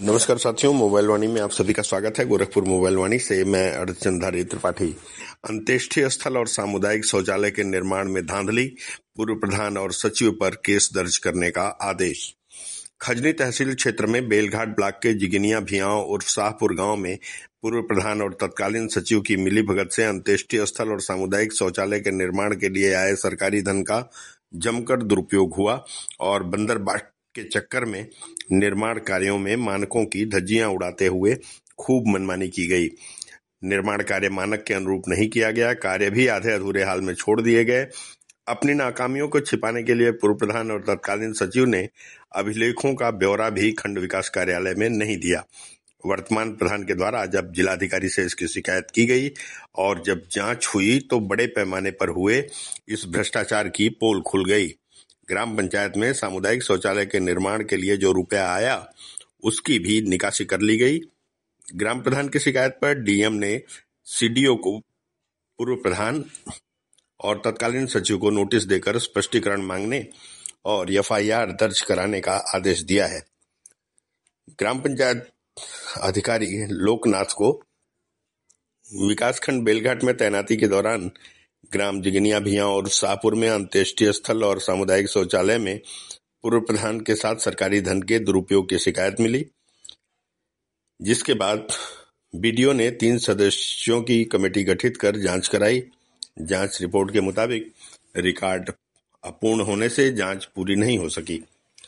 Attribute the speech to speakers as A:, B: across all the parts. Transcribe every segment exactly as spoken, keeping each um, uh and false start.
A: नमस्कार साथियों, मोबाइल वाणी में आप सभी का स्वागत है। गोरखपुर मोबाइल वाणी से मैं अर्धचंद्रधारी त्रिपाठी। अंत्येष्टि स्थल और सामुदायिक शौचालय के निर्माण में धांधली, पूर्व प्रधान और सचिव पर केस दर्ज करने का आदेश। खजनी तहसील क्षेत्र में बेलघाट ब्लॉक के जिगनिया भियाव उर्फ शाहपुर गांव में पूर्व प्रधान और तत्कालीन सचिव की मिलीभगत से अंत्येष्टि स्थल और सामुदायिक शौचालय के निर्माण के लिए आए सरकारी धन का जमकर दुरुपयोग हुआ और बंदरबाट के चक्कर में निर्माण कार्यों में मानकों की धज्जियां उड़ाते हुए खूब मनमानी की गई। निर्माण कार्य मानक के अनुरूप नहीं किया गया, कार्य भी आधे अधूरे हाल में छोड़ दिए गए। अपनी नाकामियों को छिपाने के लिए पूर्व प्रधान और तत्कालीन सचिव ने अभिलेखों का ब्यौरा भी खंड विकास कार्यालय में नहीं दिया। वर्तमान प्रधान के द्वारा जब जिलाधिकारी से इसकी शिकायत की गई और जब जांच हुई तो बड़े पैमाने पर हुए इस भ्रष्टाचार की पोल खुल गई। ग्राम पंचायत में सामुदायिक शौचालय के निर्माण के लिए जो रुपया आया उसकी भी निकासी कर ली गई। ग्राम प्रधान की शिकायत पर डीएम ने सीडीओ को पूर्व प्रधान और तत्कालीन सचिव को नोटिस देकर स्पष्टीकरण मांगने और एफआईआर दर्ज कराने का आदेश दिया है। ग्राम पंचायत अधिकारी लोकनाथ को विकासखंड बेलघाट में तैनाती के दौरान ग्राम जिगनिया भिया और शाहपुर में अंत्येष्टि स्थल और सामुदायिक शौचालय में पूर्व प्रधान के साथ सरकारी धन के दुरुपयोग की शिकायत मिली, जिसके बाद बीडीओ ने तीन सदस्यों की कमेटी गठित कर जांच कराई। जांच रिपोर्ट के मुताबिक रिकॉर्ड अपूर्ण होने से जांच पूरी नहीं हो सकी।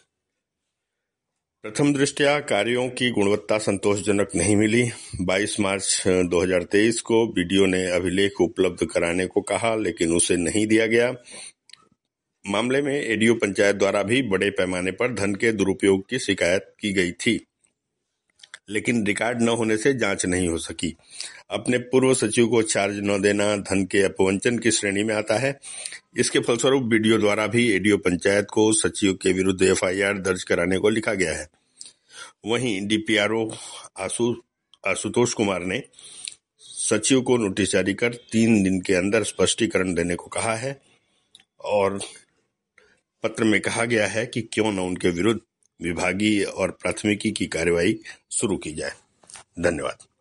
A: प्रथम दृष्टया कार्यों की गुणवत्ता संतोषजनक नहीं मिली। बाईस मार्च दो हज़ार तेईस को बीडीओ ने अभिलेख उपलब्ध कराने को कहा, लेकिन उसे नहीं दिया गया। मामले में एडीओ पंचायत द्वारा भी बड़े पैमाने पर धन के दुरुपयोग की शिकायत की गई थी, लेकिन रिकॉर्ड न होने से जांच नहीं हो सकी। अपने पूर्व सचिव को चार्ज न देना धन के अपवंचन की श्रेणी में आता है। इसके फलस्वरूप बीडीओ द्वारा भी एडीओ पंचायत को सचिव के विरुद्ध एफआईआर दर्ज कराने को लिखा गया है। वहीं डीपीआरओ आशु आशुतोष कुमार ने सचिव को नोटिस जारी कर तीन दिन के अंदर स्पष्टीकरण देने को कहा है और पत्र में कहा गया है कि क्यों न उनके विरुद्ध विभागीय और प्राथमिकी की कार्रवाई शुरू की जाए। धन्यवाद।